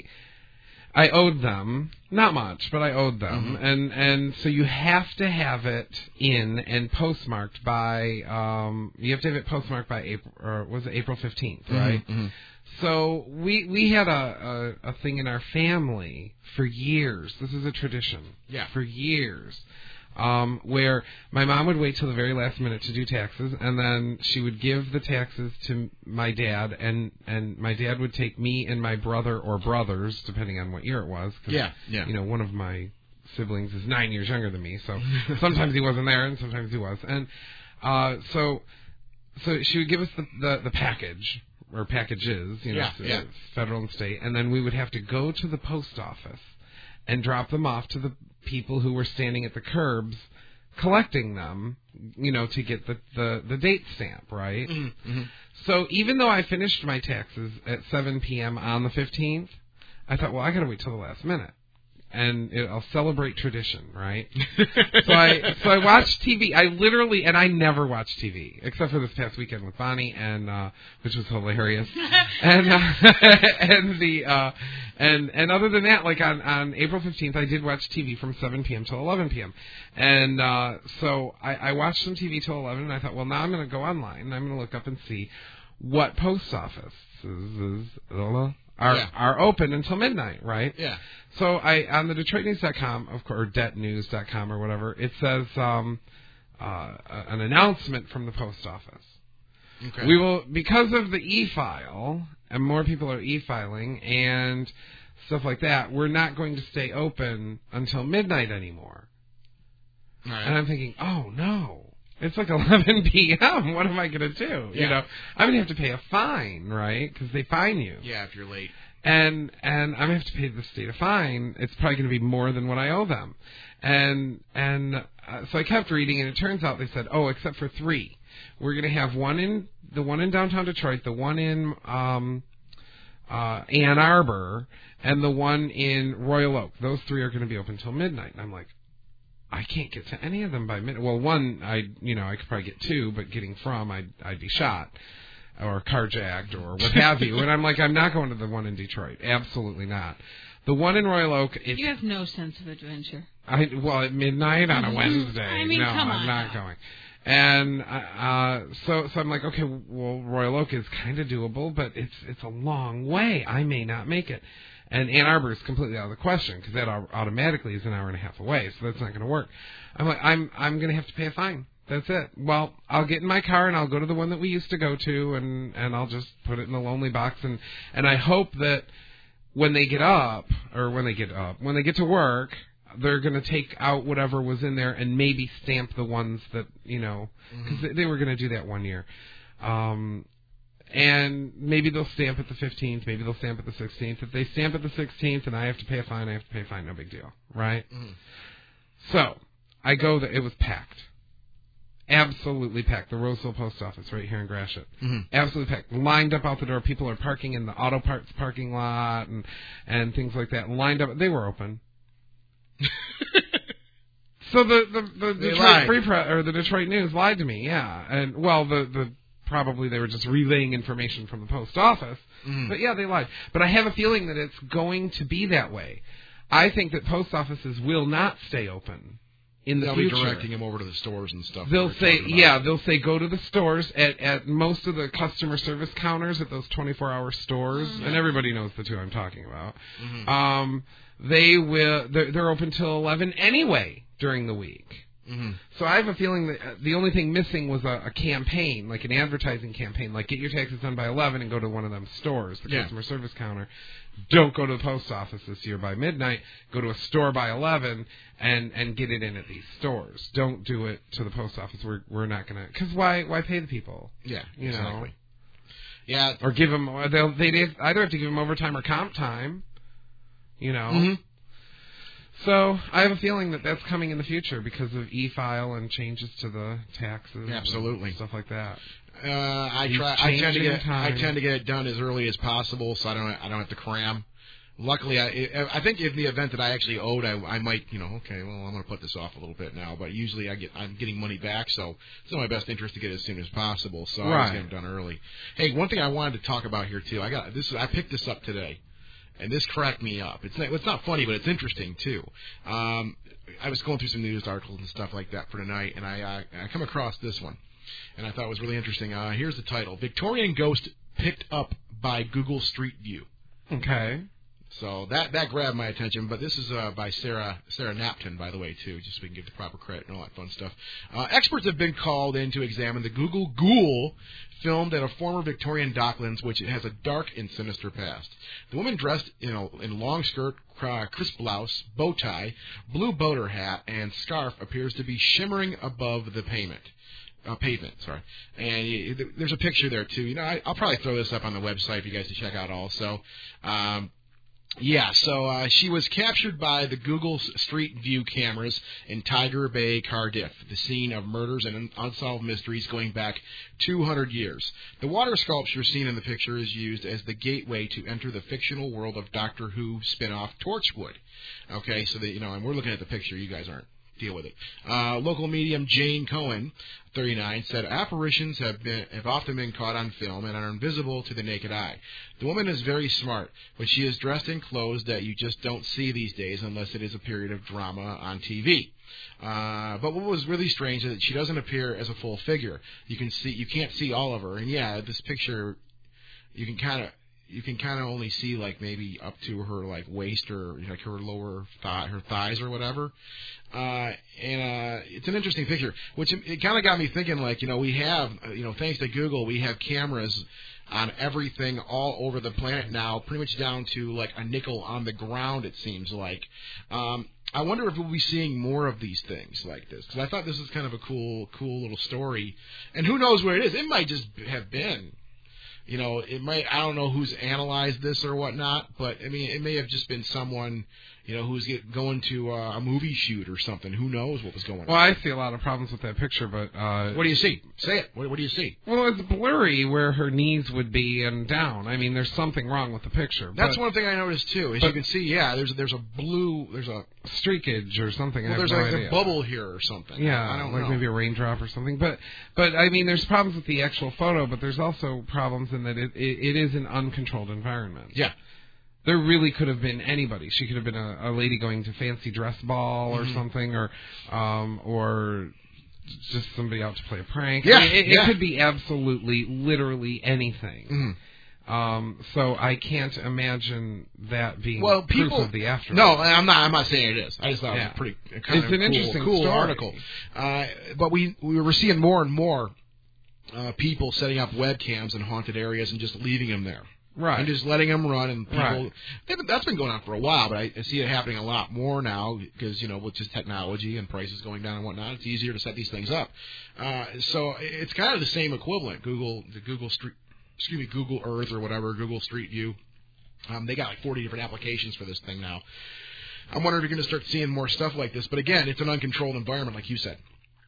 I owed them, not much, but I owed them, and so you have to have it in and postmarked by, you have to have it postmarked by April, or was it April 15th, right? So we had a thing in our family for years. This is a tradition. Yeah. For years. Where my mom would wait till the very last minute to do taxes, and then she would give the taxes to my dad, and my dad would take me and my brother or brothers, depending on what year it was. Yeah. You know, one of my siblings is 9 years younger than me, so sometimes he wasn't there and sometimes he was. And so she would give us the package, or packages, you know, federal and state, and then we would have to go to the post office and drop them off to the people who were standing at the curbs collecting them, you know, to get the date stamp, right? So even though I finished my taxes at 7 p.m. on the 15th, I thought, well, I got to wait till the last minute. And I'll celebrate tradition, right? So I watched TV. And I never watch TV except for this past weekend with Bonnie, and which was hilarious. And other than that, like on April 15th, I did watch TV from 7 p.m. till 11 p.m. And so I watched some TV till 11, and I thought, well, now I'm going to go online and I'm going to look up and see what post offices are open until midnight, right? Yeah. So on the DetroitNews.com, of course, or DebtNews.com or whatever, it says an announcement from the post office. Okay. We will, because of the e-file, and more people are e-filing and stuff like that, we're not going to stay open until midnight anymore. Right. And I'm thinking, oh no. It's like 11 p.m. What am I going to do? Yeah. You know, I'm going to have to pay a fine, right? Because they fine you. Yeah, if you're late. And I'm going to have to pay the state a fine. It's probably going to be more than what I owe them. And so I kept reading, and it turns out they said, oh, except for 3. We're going to have the one in downtown Detroit, the one in Ann Arbor, and the one in Royal Oak. Those 3 are going to be open until midnight. And I'm like, I can't get to any of them by midnight. Well, one, I could probably get 2, but getting from, I'd be shot or carjacked or what have you. And I'm like, I'm not going to the one in Detroit. Absolutely not. The one in Royal Oak. You have no sense of adventure. Well, at midnight on a Wednesday. I mean, no, come I'm on not now. going. And so I'm like, okay, well, Royal Oak is kind of doable, but it's a long way. I may not make it. And Ann Arbor is completely out of the question because that automatically is an hour and a half away, so that's not going to work. I'm like, I'm going to have to pay a fine. That's it. Well, I'll get in my car and I'll go to the one that we used to go to, and I'll just put it in the lonely box, and I hope that when they get to work, they're going to take out whatever was in there and maybe stamp the ones that, because they were going to do that one year. And maybe they'll stamp at the 15th, maybe they'll stamp at the 16th. If they stamp at the 16th and I have to pay a fine, I have to pay a fine, no big deal, right? So I go there, it was packed. absolutely packed. The Roseville Post Office right here in Gratiot. Mm-hmm. Absolutely packed. Lined up out the door. People are parking in the auto parts parking lot and things like that. Lined up. They were open. So the Detroit Free Press or the Detroit News lied to me, yeah. And well, probably they were just relaying information from the post office. Mm. But yeah, they lied. But I have a feeling that it's going to be that way. I think that post offices will not stay open in the future. They'll be directing them over to the stores and stuff. They'll say go to the stores at most of the customer service counters at those 24-hour stores, and everybody knows the two I'm talking about. Mm-hmm. They're open till 11 anyway during the week. Mm-hmm. So I have a feeling that the only thing missing was a campaign, like an advertising campaign, like get your taxes done by 11 and go to one of them stores, the customer service counter. Don't go to the post office this year by midnight. Go to a store by 11 and get it in at these stores. Don't do it to the post office. We're not going to, because why pay the people? Yeah, you exactly. know? Yeah. Or give them, they'd either have to give them overtime or comp time, you know. Mm-hmm. So I have a feeling that that's coming in the future because of e-file and changes to the taxes, absolutely, and stuff like that. I tend to get it done as early as possible, so I don't have to cram. Luckily, I think in the event that I actually owed, I might, okay, well, I'm going to put this off a little bit now. But usually I'm getting money back, so it's in my best interest to get it as soon as possible. So I was getting it done early. Hey, one thing I wanted to talk about here too. I picked this up today. And this cracked me up. It's not funny, but it's interesting, too. I was going through some news articles and stuff like that for tonight, and I come across this one, and I thought it was really interesting. Here's the title. Victorian Ghost Picked Up by Google Street View. Okay. So that grabbed my attention, but this is by Sarah Napton, by the way, too, just so we can give the proper credit and all that fun stuff. Experts have been called in to examine the Google Ghoul filmed at a former Victorian Docklands, which has a dark and sinister past. The woman dressed in long skirt, crisp blouse, bow tie, blue boater hat, and scarf appears to be shimmering above the pavement. And there's a picture there, too. I'll probably throw this up on the website for you guys to check out also. So she was captured by the Google Street View cameras in Tiger Bay, Cardiff, the scene of murders and unsolved mysteries going back 200 years. The water sculpture seen in the picture is used as the gateway to enter the fictional world of Doctor Who spin-off Torchwood. Okay, so and we're looking at the picture. You guys aren't. Deal with it. Local medium Jane Cohen, 39, said apparitions have often been caught on film and are invisible to the naked eye. The woman is very smart, but she is dressed in clothes that you just don't see these days unless it is a period of drama on TV. But what was really strange is that she doesn't appear as a full figure. You can't see all of her. And this picture, you can kind of only see like maybe up to her like waist or like her lower her thighs or whatever. And it's an interesting picture, which it kind of got me thinking like, we have, thanks to Google, we have cameras on everything all over the planet now, pretty much down to like a nickel on the ground, it seems like. I wonder if we'll be seeing more of these things like this, because I thought this was kind of a cool little story. And who knows where it is? It might just have been. It might, I don't know who's analyzed this or whatnot, but I mean, it may have just been someone, who's going to a movie shoot or something. Who knows what was going on? Well, I see a lot of problems with that picture, but... what do you see? Say it. What do you see? Well, it's blurry where her knees would be and down. I mean, there's something wrong with the picture. That's one thing I noticed, too. As you can see, there's a streakage or something. Well, there's a bubble here or something. Yeah, I don't know. Maybe a raindrop or something. But I mean, there's problems with the actual photo, but there's also problems in that it is an uncontrolled environment. Yeah. There really could have been anybody. She could have been a lady going to fancy dress ball or something, or just somebody out to play a prank. Yeah, I mean, it could be absolutely, literally anything. Mm-hmm. So I can't imagine that being proof of the afterlife. No, I'm not saying it is. I just thought it was pretty interesting cool story. article. But we were seeing more and more people setting up webcams in haunted areas and just leaving them there. Right. And just letting them run, and people... That's been going on for a while, but I see it happening a lot more now because, with just technology and prices going down and whatnot, it's easier to set these things up. So it's kind of the same equivalent. Google Earth or whatever, Google Street View. They got like 40 different applications for this thing now. I'm wondering if you're going to start seeing more stuff like this. But again, it's an uncontrolled environment, like you said.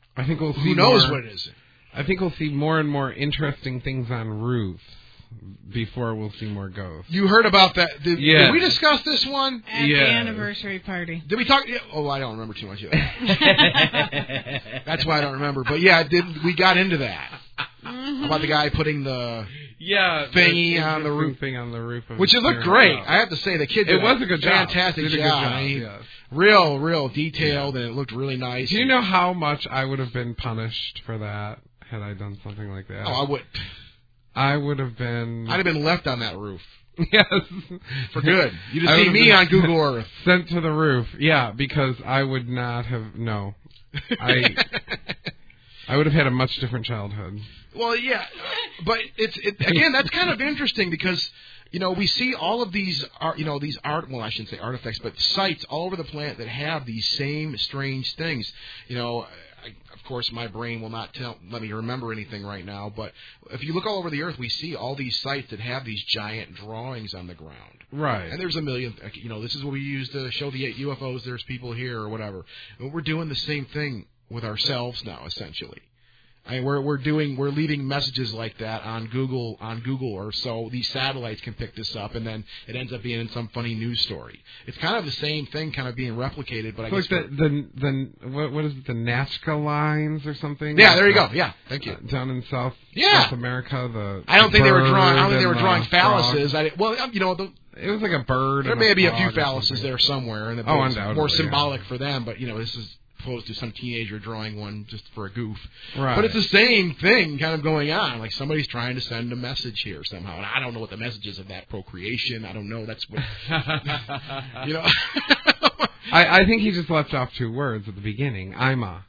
I think we'll see. Who knows what it is? I think we'll see more and more interesting things on roofs before we'll see more ghosts. You heard about that? Did we discuss this one? At the anniversary party. Did we talk? Oh, I don't remember too much of that. That's why I don't remember. But yeah, we got into that. About the guy putting the thingy on the roof. Thing on the roof of which it looked great. I have to say, the kid did was a good job. Fantastic did a job. Good job. Real detailed, and it looked really nice. Do you know how much I would have been punished for that had I done something like that? Oh, I would have been... I'd have been left on that roof. Yes. For good. You'd have seen me on Google Earth. Sent to the roof. Yeah, because I would not have... No. I would have had a much different childhood. Well, yeah. But again, that's kind of interesting because... we see all of these, I shouldn't say artifacts, but sites all over the planet that have these same strange things. Of course, my brain will not let me remember anything right now, but if you look all over the Earth, we see all these sites that have these giant drawings on the ground. Right. And there's a million, this is what we use to show the UFOs, there's people here or whatever. And we're doing the same thing with ourselves now, essentially. I mean, we're leaving messages like that on Google or so these satellites can pick this up, and then it ends up being in some funny news story. It's kind of the same thing, kind of being replicated, but I guess what is it, the Nazca lines or something? Yeah, there you go. Yeah, thank you. Down in South America, I don't think they were drawing phalluses. It was like a bird. There may be a few phalluses there somewhere, and it's more symbolic yeah. for them. But this is opposed to some teenager drawing one just for a goof. Right. But it's the same thing kind of going on. Like somebody's trying to send a message here somehow. And I don't know what the message is of that procreation. I don't know. That's what, I think he just left off 2 words at the beginning. Ima,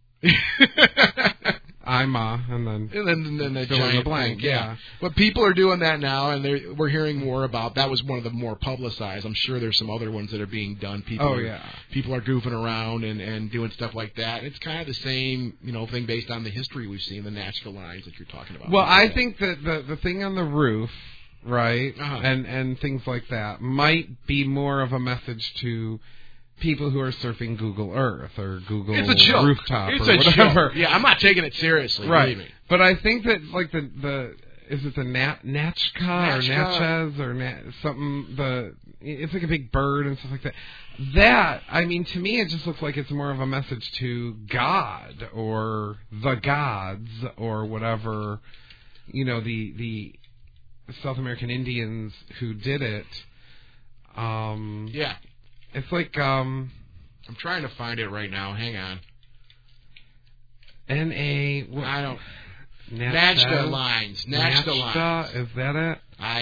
and then the fill giant in the blank. Thing, yeah. But people are doing that now, and we're hearing more about. That was one of the more publicized. I'm sure there's some other ones that are being done. People are goofing around and doing stuff like that. It's kind of the same, thing based on the history we've seen, the Nazca lines that you're talking about. Well, I think that the thing on the roof, right, and things like that might be more of a message to people who are surfing Google Earth or Google Rooftop or whatever. Yeah, I'm not taking it seriously. Right. Believe me. But I think that like is it the Natchka or Natchez or something? It's like a big bird and stuff like that. That, I mean, to me, it just looks like it's more of a message to God or the gods or whatever. The South American Indians who did it. Yeah. It's like, I'm trying to find it right now. Hang on. Nazca lines. Nazca lines. Is that it?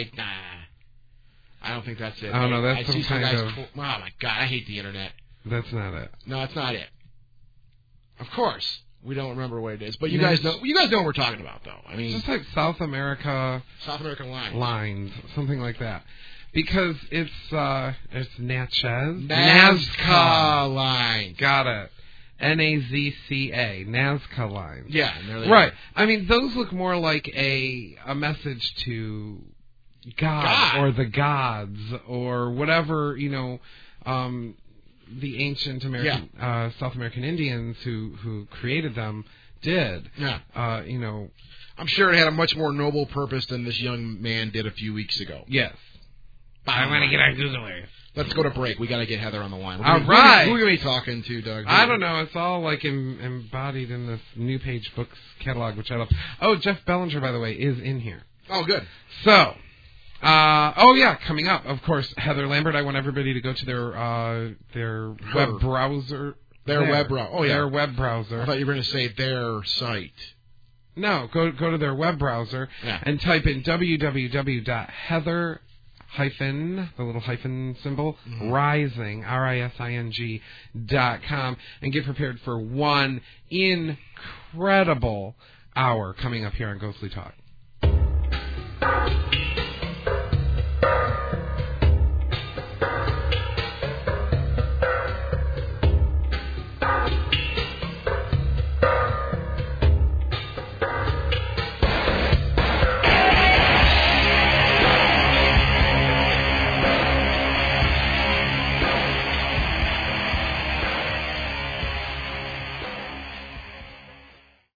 I don't think that's it. Oh, no, that's some kind of... Oh, my God, I hate the Internet. That's not it. No, that's not it. Of course. We don't remember what it is. But you guys know what we're talking about, though. I mean... Just like South American lines. Lines. Something like that. Because it's Natchez. Nazca line. Got it. Nazca. Nazca line. Yeah. Right. I mean, those look more like a message to God or the gods or whatever, the ancient South American Indians who created them did. Yeah. I'm sure it had a much more noble purpose than this young man did a few weeks ago. Yes. I want to get on Google Earth. Let's go to break. We got to get Heather on the line. All right. Who are we talking to, Doug? I don't know. It's all like embodied in this New Page Books catalog, which I love. Oh, Jeff Bellinger, by the way, is in here. Oh, good. So, coming up, of course, Heather Lambert. I want everybody to go to their web browser. Their web browser. Oh, yeah. Their web browser. I thought you were going to say their site. No, go to their web browser and type in www.heather- the little hyphen symbol, rising, rising.com, and get prepared for one incredible hour coming up here on Ghostly Talk.